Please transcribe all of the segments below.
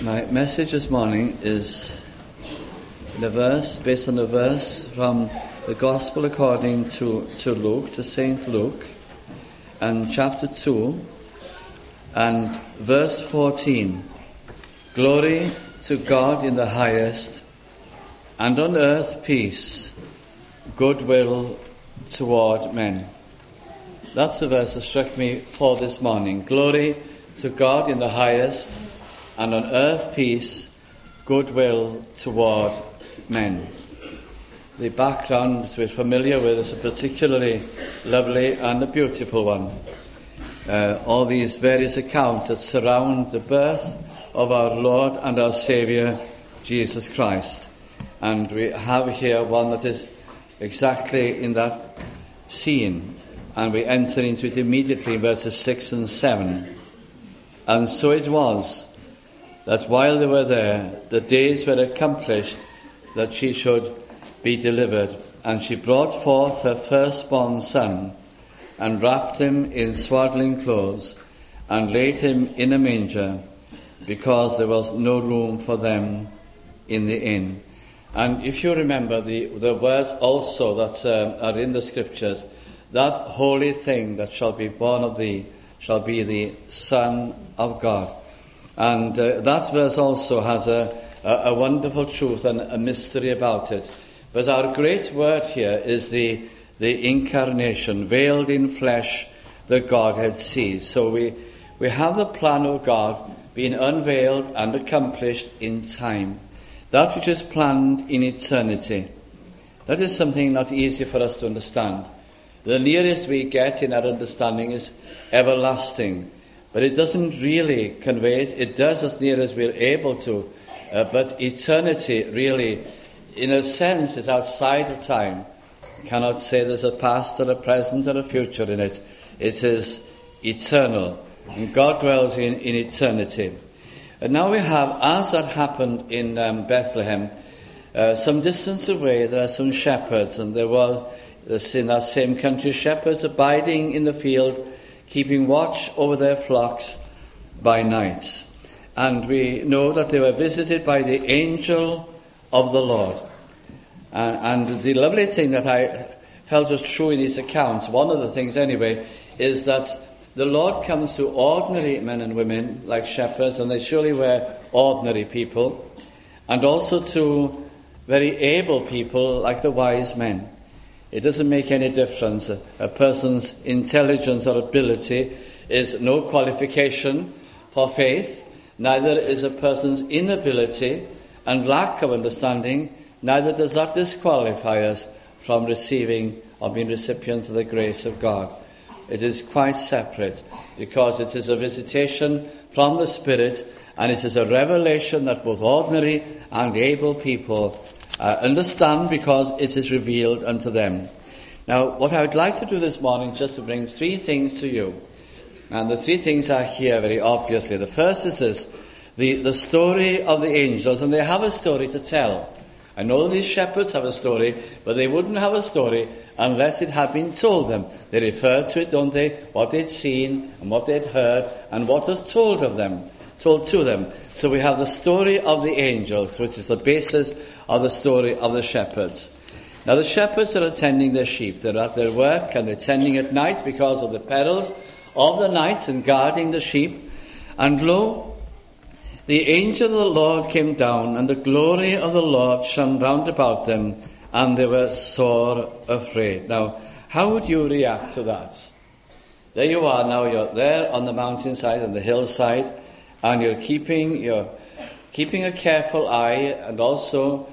My message this morning is based on a verse from the Gospel according to Luke, to St. Luke, and chapter 2, and verse 14. Glory to God in the highest, and on earth peace, goodwill toward men. That's the verse that struck me for this morning. Glory to God in the highest, and on earth peace, goodwill toward men. The background that we're familiar with is a particularly lovely and a beautiful one. All these various accounts that surround the birth of our Lord and our Saviour, Jesus Christ. And we have here one that is exactly in that scene. And we enter into it immediately in verses 6 and 7. And so it was that while they were there, the days were accomplished that she should be delivered. And she brought forth her firstborn son, and wrapped him in swaddling clothes, and laid him in a manger, because there was no room for them in the inn. And if you remember the words also that are in the scriptures, that holy thing that shall be born of thee shall be the Son of God. And that verse also has a wonderful truth and a mystery about it. But our great word here is the incarnation, veiled in flesh, the Godhead sees. So we have the plan of God being unveiled and accomplished in time. That which is planned in eternity. That is something not easy for us to understand. The nearest we get in our understanding is everlasting. But it doesn't really convey it. It does as near as we're able to. But eternity really, in a sense, is outside of time. You cannot say there's a past or a present or a future in it. It is eternal. And God dwells in eternity. And now we have, as that happened in Bethlehem, some distance away there are some shepherds. And there were, in that same country, shepherds abiding in the field, keeping watch over their flocks by night. And we know that they were visited by the angel of the Lord. And the lovely thing that I felt was true in these accounts, one of the things anyway, is that the Lord comes to ordinary men and women like shepherds, and they surely were ordinary people, and also to very able people like the wise men. It doesn't make any difference. A person's intelligence or ability is no qualification for faith. Neither is a person's inability and lack of understanding. Neither does that disqualify us from receiving or being recipients of the grace of God. It is quite separate, because it is a visitation from the Spirit, and it is a revelation that both ordinary and able people understand, because it is revealed unto them. Now, what I would like to do this morning, just to bring three things to you. And the three things are here very obviously. The first is this, the story of the angels, and they have a story to tell. I know these shepherds have a story, but they wouldn't have a story unless it had been told them. They refer to it, don't they? What they'd seen and what they'd heard and what was told to them. So we have the story of the angels, which is the basis of the story of the shepherds. Now the shepherds are attending their sheep. They're at their work and they're tending at night because of the perils of the night and guarding the sheep. And lo, the angel of the Lord came down, and the glory of the Lord shone round about them, and they were sore afraid. Now, how would you react to that? There you are now, you're there on the mountainside, on the hillside, and you're keeping a careful eye, and also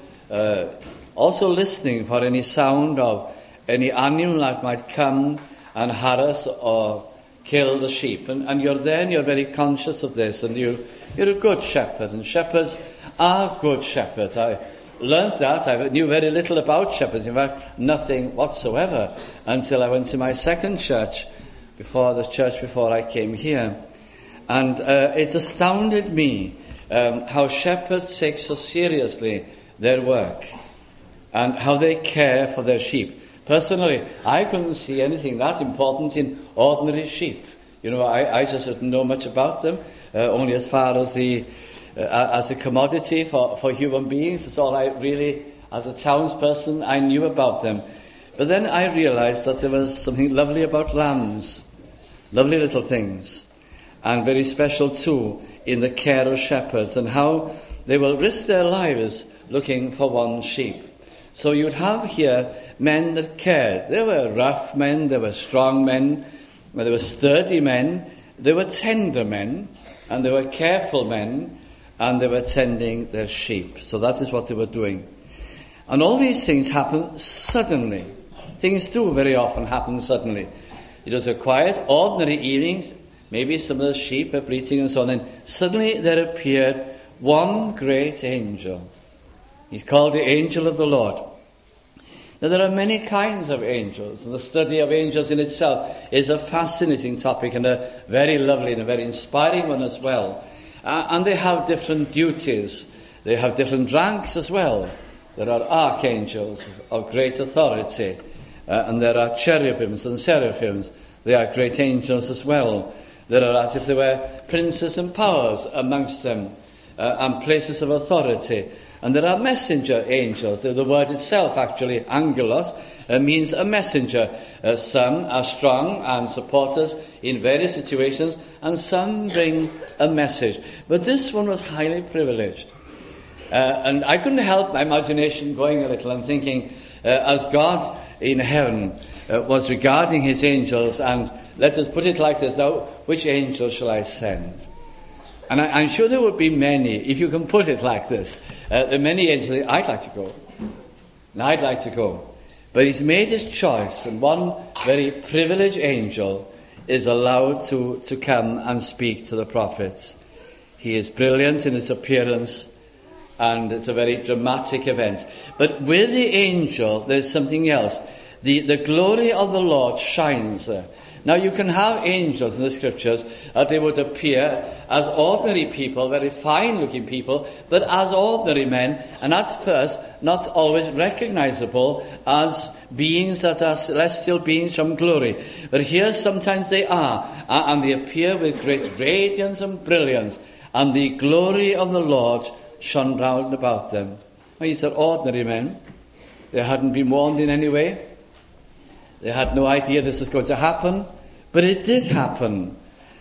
listening for any sound of any animal that might come and harass or kill the sheep. And you're there and you're very conscious of this, and you're a good shepherd, and shepherds are good shepherds. I learnt that. I knew very little about shepherds, in fact nothing whatsoever, until I went to my second church before I came here. And it astounded me how shepherds take so seriously their work and how they care for their sheep. Personally, I couldn't see anything that important in ordinary sheep. You know, I just didn't know much about them, only as far as the as a commodity for human beings. It's all I really, as a townsperson, I knew about them. But then I realized that there was something lovely about lambs, lovely little things, and very special too in the care of shepherds and how they will risk their lives looking for one sheep. So you'd have here men that cared. They were rough men, they were strong men, they were sturdy men, they were tender men, and they were careful men, and they were tending their sheep. So that is what they were doing. And all these things happen suddenly. Things do very often happen suddenly. It was a quiet, ordinary evening. Maybe some of the sheep were bleating and so on. Then suddenly there appeared one great angel. He's called the angel of the Lord. Now there are many kinds of angels, and the study of angels in itself is a fascinating topic and a very lovely and a very inspiring one as well. And they have different duties. They have different ranks as well. There are archangels of great authority, and there are cherubims and seraphims. They are great angels as well. There are as if there were princes and powers amongst them, and places of authority. And there are messenger angels. The word itself, actually, angelos, means a messenger. Some are strong and support us in various situations, and some bring a message. But this one was highly privileged. And I couldn't help my imagination going a little and thinking, as God in heaven was regarding his angels, and let us put it like this, now, which angel shall I send? And I'm sure there would be many, if you can put it like this, there are many angels. I'd like to go. And I'd like to go. But he's made his choice, and one very privileged angel is allowed to come and speak to the prophets. He is brilliant in his appearance, and it's a very dramatic event. But with the angel, there's something else. The glory of the Lord shines there. Now you can have angels in the scriptures that they would appear as ordinary people, very fine-looking people, but as ordinary men, and at first not always recognizable as beings that are celestial beings from glory. But here sometimes they are, and they appear with great radiance and brilliance, and the glory of the Lord shone round about them. Well, these are ordinary men. They hadn't been warned in any way. They had no idea this was going to happen, but it did happen.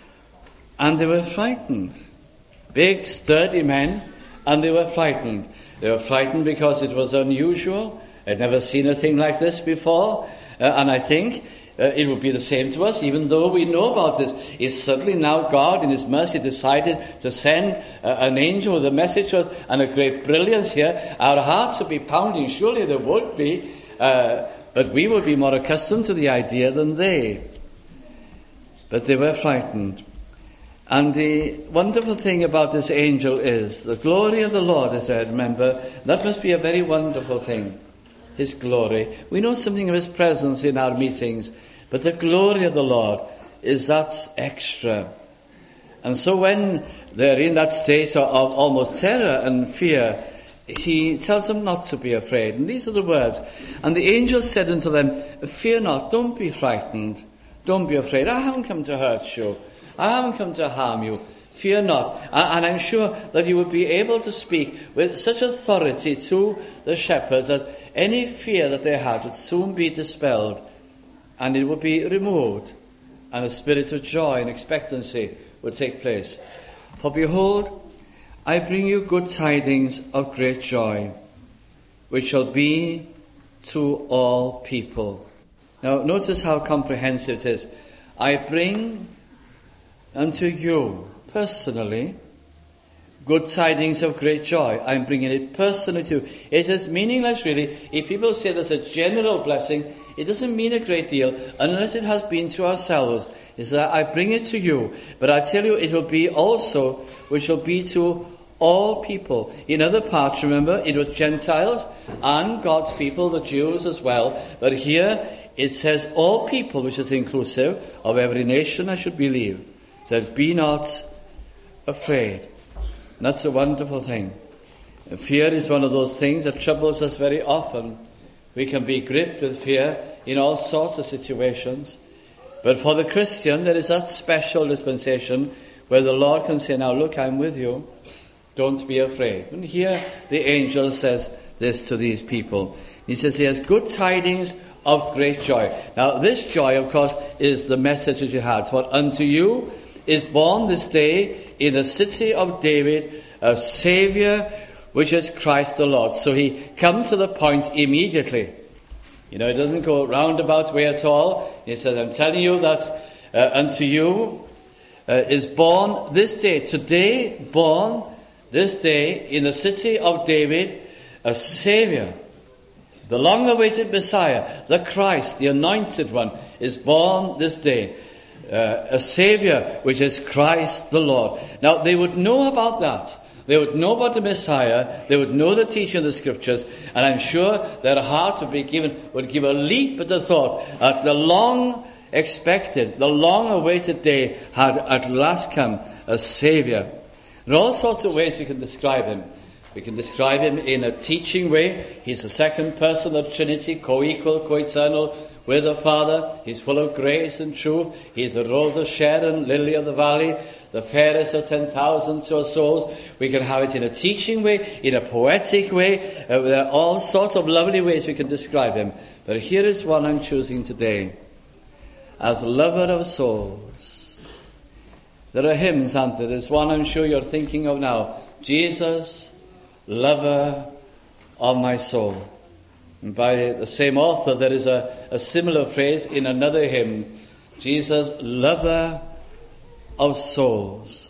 And they were frightened. Big, sturdy men, and they were frightened. They were frightened because it was unusual. I'd never seen a thing like this before. And I think it would be the same to us, even though we know about this. Is suddenly now God, in his mercy, decided to send an angel with a message to us, and a great brilliance here. Our hearts would be pounding. Surely there would be. But we would be more accustomed to the idea than they. But they were frightened. And the wonderful thing about this angel is the glory of the Lord, as I remember. That must be a very wonderful thing, his glory. We know something of his presence in our meetings, but the glory of the Lord is that extra. And so when they're in that state of almost terror and fear, he tells them not to be afraid. And these are the words. And the angel said unto them, fear not, don't be frightened, don't be afraid. I haven't come to hurt you. I haven't come to harm you. Fear not. And I'm sure that you would be able to speak with such authority to the shepherds that any fear that they had would soon be dispelled, and it would be removed, and a spirit of joy and expectancy would take place. For behold, I bring you good tidings of great joy, which shall be to all people. Now, notice how comprehensive it is. I bring unto you, personally, good tidings of great joy. I'm bringing it personally to you. It is meaningless, really. If people say there's a general blessing, it doesn't mean a great deal unless it has been to ourselves. It's that I bring it to you, but I tell you it will be also, which will be to all people. In other parts, remember, it was Gentiles and God's people, the Jews as well. But here it says all people, which is inclusive of every nation, I should believe. It says, be not afraid. And that's a wonderful thing. Fear is one of those things that troubles us very often. We can be gripped with fear in all sorts of situations. But for the Christian, there is that special dispensation where the Lord can say, now look, I'm with you. Don't be afraid. And here the angel says this to these people. He says he has good tidings of great joy. Now this joy, of course, is the message that you had. For unto you is born this day in the city of David a Saviour, which is Christ the Lord. So he comes to the point immediately. He doesn't go roundabout way at all. He says, I'm telling you that unto you is born this day, today, born this day in the city of David, a Saviour. The long-awaited Messiah, the Christ, the Anointed One, is born this day. A Saviour, which is Christ the Lord. Now, they would know about that. They would know about the Messiah. They would know the teaching of the Scriptures. And I'm sure their hearts would give a leap at the thought that the long-expected, the long-awaited day had at last come, a Saviour. There are all sorts of ways we can describe him. We can describe him in a teaching way. He's the second person of the Trinity, co-equal, co-eternal with the Father. He's full of grace and truth. He's the rose of Sharon, lily of the valley, the fairest of 10,000 to our souls. We can have it in a teaching way, in a poetic way. There are all sorts of lovely ways we can describe him. But here is one I'm choosing today. As lover of souls. There are hymns, aren't there? There's one I'm sure you're thinking of now. Jesus, lover of my soul. And by the same author, there is a similar phrase in another hymn. Jesus, lover of souls.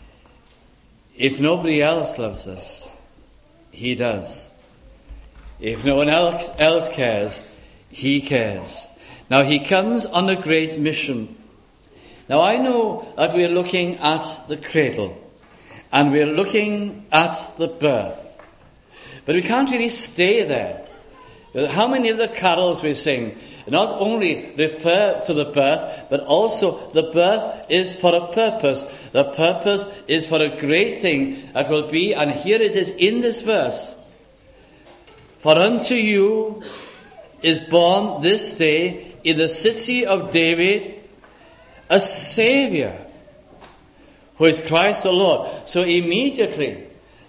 If nobody else loves us, he does. If no one else cares, he cares. Now he comes on a great mission. Now I know that we're looking at the cradle, and we're looking at the birth. But we can't really stay there. How many of the carols we sing not only refer to the birth, but also the birth is for a purpose. The purpose is for a great thing that will be, and here it is in this verse. For unto you is born this day in the city of David a Saviour, who is Christ the Lord. So immediately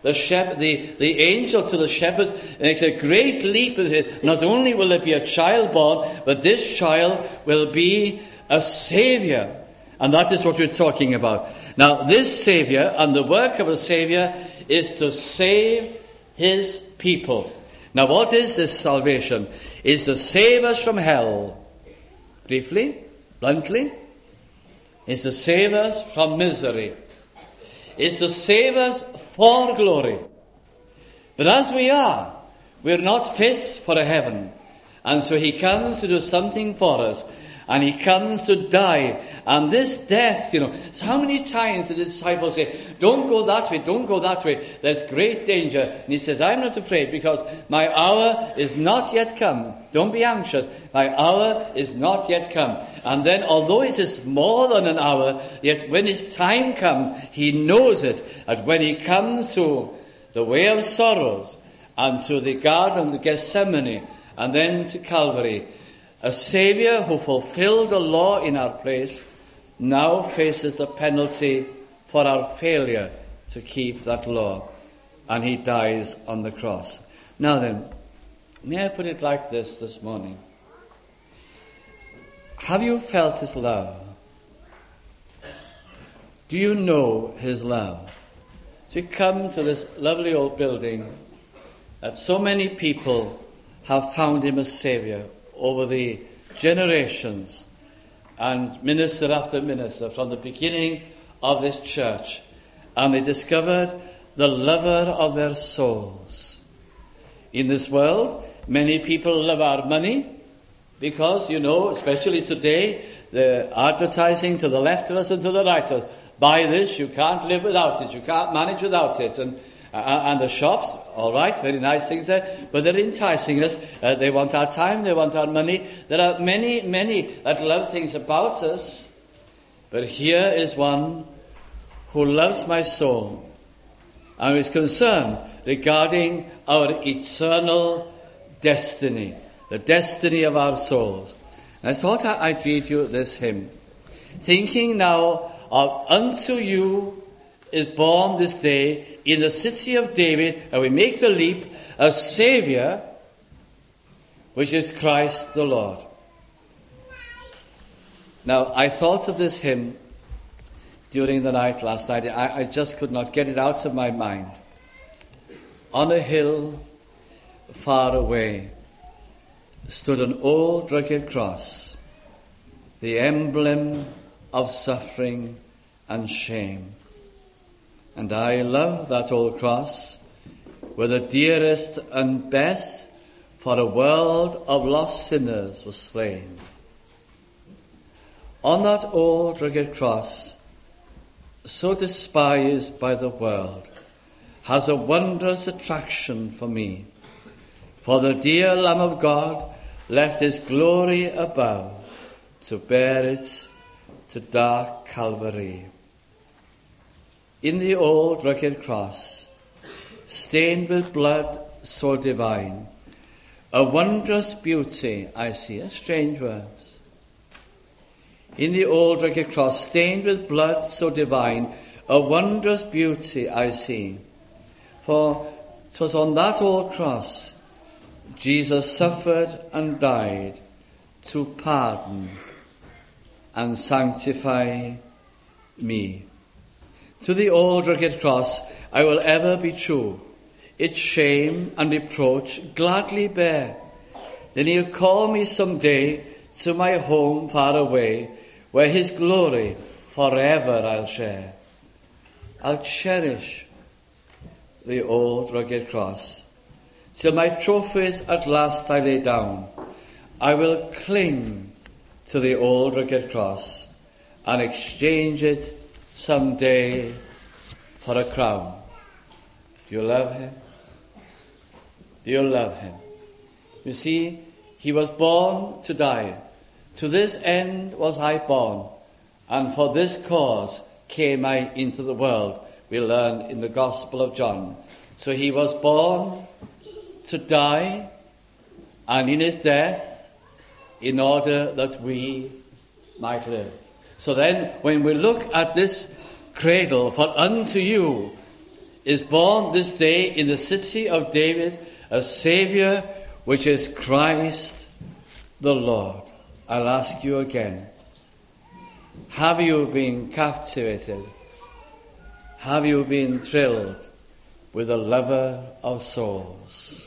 the angel to the shepherds makes a great leap and says, not only will there be a child born, but this child will be a Saviour. And that is what we're talking about. Now, this Saviour and the work of a Saviour is to save his people. Now, what is this salvation? It's to save us from hell. Briefly, bluntly, it's to save us from misery. It's to save us for glory. But as we are, we're not fit for a heaven. And so he comes to do something for us. And he comes to die. And this death, so how many times did the disciples say, don't go that way, don't go that way. There's great danger. And he says, I'm not afraid because my hour is not yet come. Don't be anxious. My hour is not yet come. And then, although it is more than an hour, yet when his time comes, he knows it. And when he comes to the way of sorrows and to the Garden of Gethsemane and then to Calvary, a Saviour who fulfilled the law in our place now faces the penalty for our failure to keep that law. And he dies on the cross. Now then, may I put it like this morning? Have you felt his love? Do you know his love? So you come to this lovely old building that so many people have found him a Saviour over the generations, and minister after minister from the beginning of this church, and they discovered the lover of their souls. In this world, many people love our money because, especially today, the advertising to the left of us and to the right of us, buy this, you can't live without it, you can't manage without it. And the shops, all right, very nice things there, but they're enticing us. They want our time, they want our money. There are many, many that love things about us. But here is one who loves my soul and is concerned regarding our eternal destiny, the destiny of our souls. And I thought I'd read you this hymn, thinking now of unto you is born this day in the city of David, and we make the leap, a Saviour, which is Christ the Lord. Now, I thought of this hymn during the night last night. I just could not get it out of my mind. On a hill far away stood an old rugged cross, the emblem of suffering and shame. And I love that old cross, where the dearest and best for a world of lost sinners was slain. On that old rugged cross, so despised by the world, has a wondrous attraction for me. For the dear Lamb of God left his glory above to bear it to dark Calvary. In the old rugged cross, stained with blood so divine, a wondrous beauty I see. Strange words. In the old rugged cross, stained with blood so divine, a wondrous beauty I see. For 'twas on that old cross Jesus suffered and died to pardon and sanctify me. To the old rugged cross I will ever be true, its shame and reproach gladly bear. Then he'll call me some day to my home far away, where his glory forever I'll share. I'll cherish the old rugged cross, till my trophies at last I lay down. I will cling to the old rugged cross and exchange it some day for a crown. Do you love him? Do you love him? You see, he was born to die. To this end was I born, and for this cause came I into the world, we learn in the Gospel of John. So he was born to die, and in his death, in order that we might live. So then, when we look at this cradle, for unto you is born this day in the city of David a Saviour, which is Christ the Lord. I'll ask you again, have you been captivated? Have you been thrilled with the lover of souls?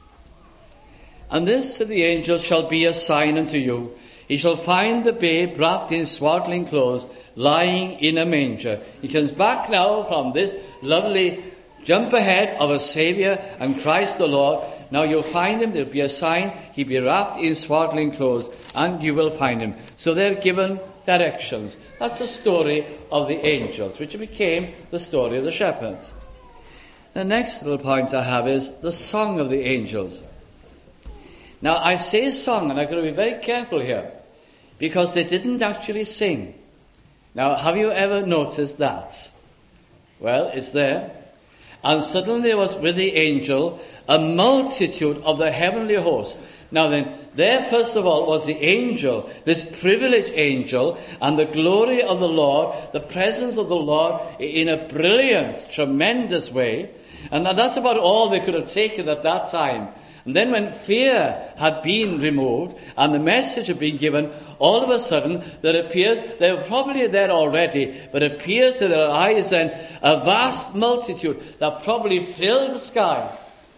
And this to the angel shall be a sign unto you. He shall find the babe wrapped in swaddling clothes, lying in a manger. He comes back now from this lovely jump ahead of a Saviour and Christ the Lord. Now you'll find him, there'll be a sign, he'll be wrapped in swaddling clothes, and you will find him. So they're given directions. That's the story of the angels, which became the story of the shepherds. The next little point I have is the song of the angels. Now I say song, and I've got to be very careful here, because they didn't actually sing. Now, have you ever noticed that? Well, it's there. And suddenly there was with the angel a multitude of the heavenly host. Now then, there first of all was the angel, this privileged angel, and the glory of the Lord, the presence of the Lord in a brilliant, tremendous way. And that's about all they could have taken at that time. And then when fear had been removed and the message had been given, all of a sudden there appears, they were probably there already, but it appears to their eyes then a vast multitude that probably filled the sky.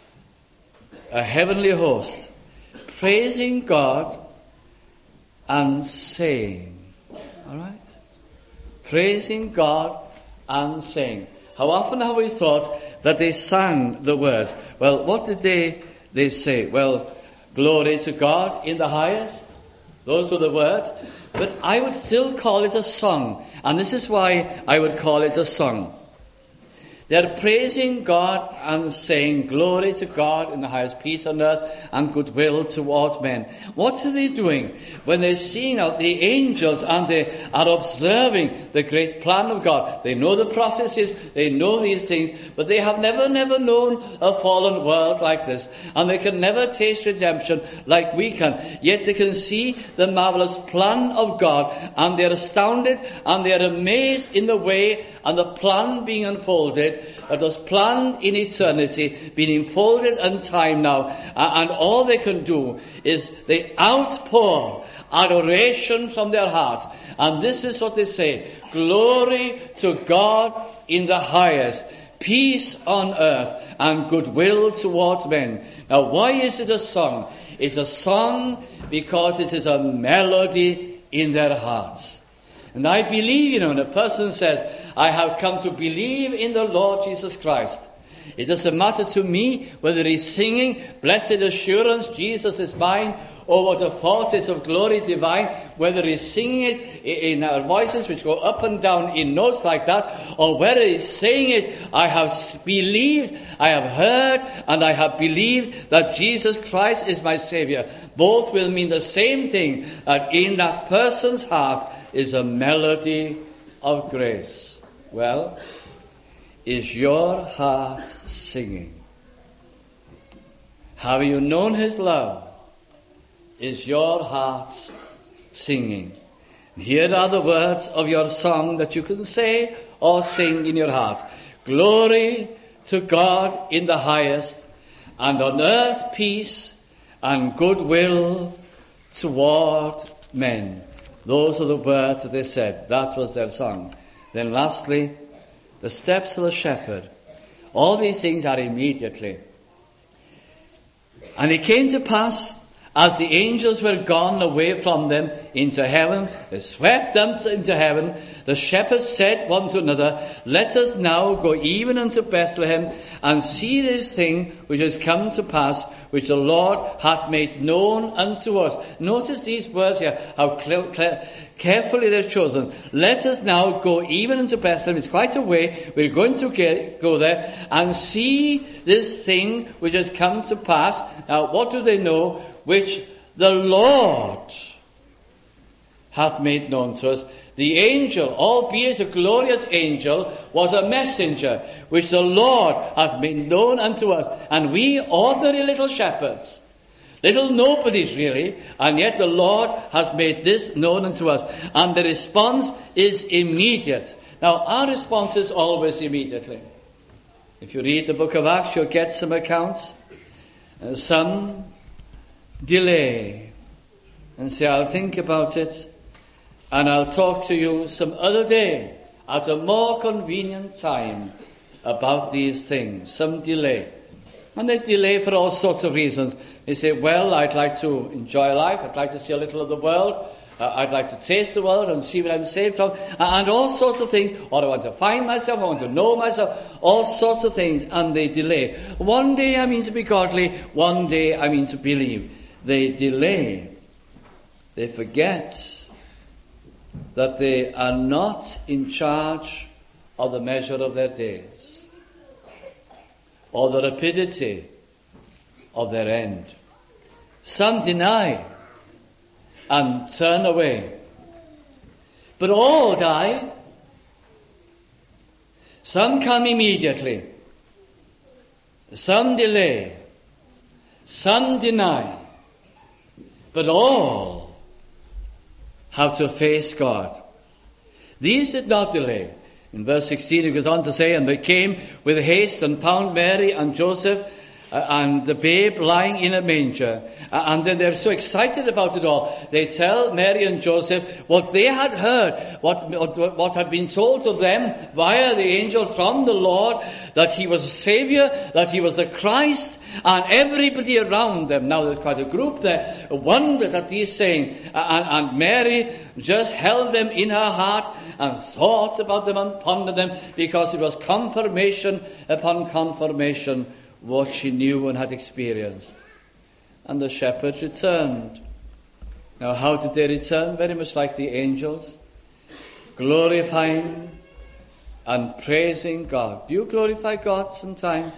A heavenly host, praising God and saying. All right? Praising God and saying. How often have we thought that they sang the words? Well, what did they say? Well, glory to God in the highest. Those were the words. But I would still call it a song. And this is why I would call it a song. They're praising God and saying, glory to God in the highest, peace on earth and goodwill towards men. What are they doing when they're seeing out the angels and they are observing the great plan of God? They know the prophecies, they know these things, but they have never known a fallen world like this. And they can never taste redemption like we can. Yet they can see the marvelous plan of God, and they're astounded and they're amazed in the way and the plan being unfolded that was planned in eternity, being unfolded in time now. And all they can do is they outpour adoration from their hearts. And this is what they say: glory to God in the highest, peace on earth, and goodwill towards men. Now, why is it a song? It's a song because it is a melody in their hearts. And I believe, when a person says, I have come to believe in the Lord Jesus Christ, it doesn't matter to me whether he's singing, blessed assurance, Jesus is mine, or what a foretaste of glory divine, whether he's singing it in our voices which go up and down in notes like that, or whether he's saying it, I have believed, I have heard, and I have believed that Jesus Christ is my Saviour. Both will mean the same thing, that in that person's heart is a melody of grace. Well, is your heart singing? Have you known his love? Is your heart singing? Here are the words of your song that you can say or sing in your heart. Glory to God in the highest, and on earth peace and goodwill toward men. Those are the words that they said. That was their song. Then lastly, the steps of the shepherd. All these things are immediately. And it came to pass, as the angels were gone away from them into heaven, they swept them into heaven, the shepherds said one to another, let us now go even unto Bethlehem, and see this thing which has come to pass, which the Lord hath made known unto us. Notice these words here, how carefully they're chosen. Let us now go even unto Bethlehem. It's quite a way. We're going to go there and see this thing which has come to pass. Now, what do they know? Which the Lord hath made known to us. The angel, albeit a glorious angel, was a messenger, which the Lord hath made known unto us. And we, ordinary little shepherds, little nobodies really, and yet the Lord has made this known unto us. And the response is immediate. Now, our response is always immediately. If you read the book of Acts, you'll get some accounts. Some delay and say, I'll think about it and I'll talk to you some other day at a more convenient time about these things. Some delay. And they delay for all sorts of reasons. They say, well, I'd like to enjoy life. I'd like to see a little of the world. I'd like to taste the world and see what I'm saved from. And all sorts of things. Or I want to find myself. I want to know myself. All sorts of things. And they delay. One day I mean to be godly. One day I mean to believe. They delay. They forget that they are not in charge of the measure of their days or the rapidity of their end. Some deny and turn away, but all die. Some come immediately, some delay, some deny, but all have to face God. These did not delay. In verse 16 it goes on to say, and they came with haste and found Mary and Joseph and the babe lying in a manger. And then they're so excited about it all. They tell Mary and Joseph what they had heard, what had been told to them via the angel from the Lord, that he was a Saviour, that he was the Christ, and everybody around them, now there's quite a group there, wondered at these sayings. And Mary just held them in her heart and thought about them and pondered them, because it was confirmation upon confirmation what she knew and had experienced. And the shepherds returned. Now, how did they return? Very much like the angels, glorifying and praising God. Do you glorify God sometimes?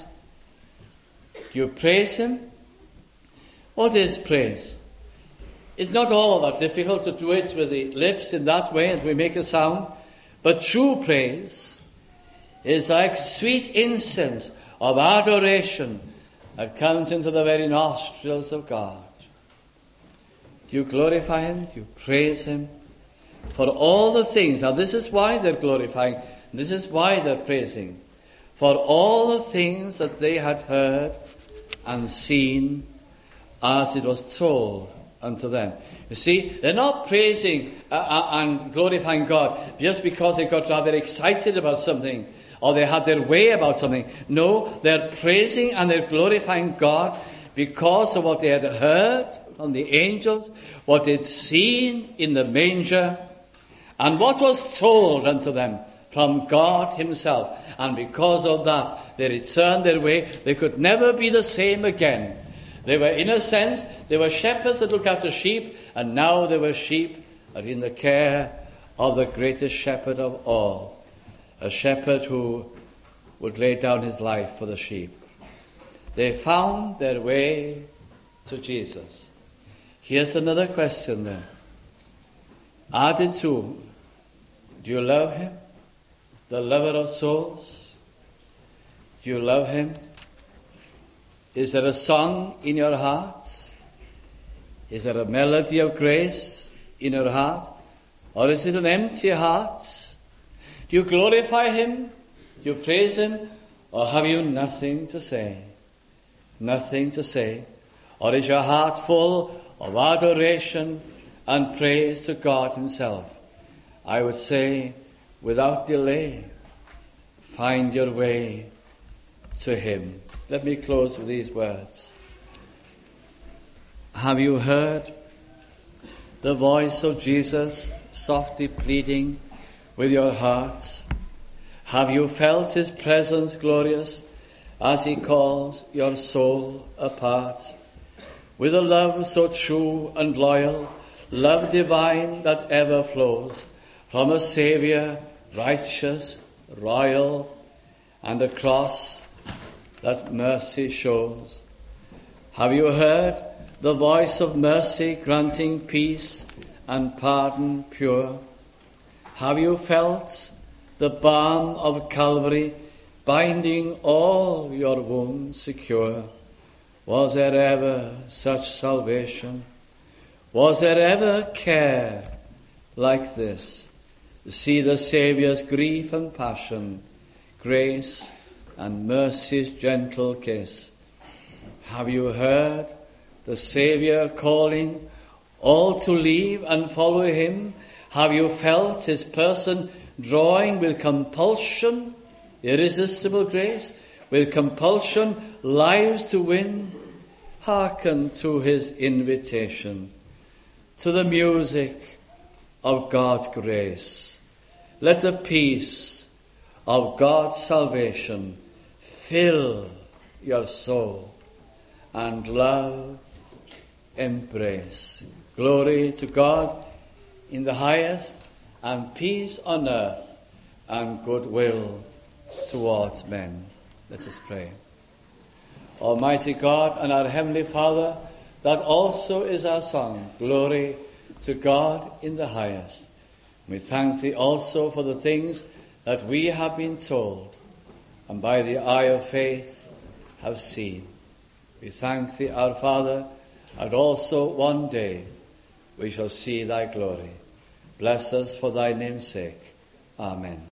Do you praise him? What is praise? It's not all that difficult to do it with the lips in that way and we make a sound. But true praise is like sweet incense of adoration that comes into the very nostrils of God. Do you glorify him? Do you praise him? For all the things, now this is why they're glorifying, this is why they're praising. For all the things that they had heard and seen as it was told unto them. You see, they're not praising and glorifying God just because they got rather excited about something or they had their way about something. No, they're praising and they're glorifying God because of what they had heard from the angels, what they'd seen in the manger, and what was told unto them from God himself. And because of that, they returned their way. They could never be the same again. They were, in a sense, they were shepherds that looked after sheep, and now they were sheep that in the care of the greatest shepherd of all, a shepherd who would lay down his life for the sheep. They found their way to Jesus. Here's another question then. Added to, do you love him? The lover of souls? Do you love him? Is there a song in your heart? Is there a melody of grace in your heart? Or is it an empty heart? Do you glorify him? Do you praise him? Or have you nothing to say? Nothing to say? Or is your heart full of adoration and praise to God himself? I would say, without delay, find your way to him. Let me close with these words. Have you heard the voice of Jesus softly pleading with your hearts? Have you felt his presence glorious as he calls your soul apart? With a love so true and loyal, love divine that ever flows from a Saviour righteous, royal, and a cross that mercy shows. Have you heard the voice of mercy granting peace and pardon pure? Have you felt the balm of Calvary binding all your wounds secure? Was there ever such salvation? Was there ever care like this? To see the Saviour's grief and passion, grace and mercy's gentle kiss. Have you heard the Saviour calling all to leave and follow him? Have you felt his person drawing with compulsion, irresistible grace, with compulsion lives to win? Hearken to his invitation, to the music of God's grace. Let the peace of God's salvation fill your soul and love embrace. Glory to God in the highest, and peace on earth, and goodwill towards men. Let us pray. Almighty God and our Heavenly Father, that also is our song. Glory to God in the highest. We thank thee also for the things that we have been told, and by the eye of faith have seen. We thank thee, our Father, and also one day we shall see thy glory. Bless us for thy name's sake. Amen.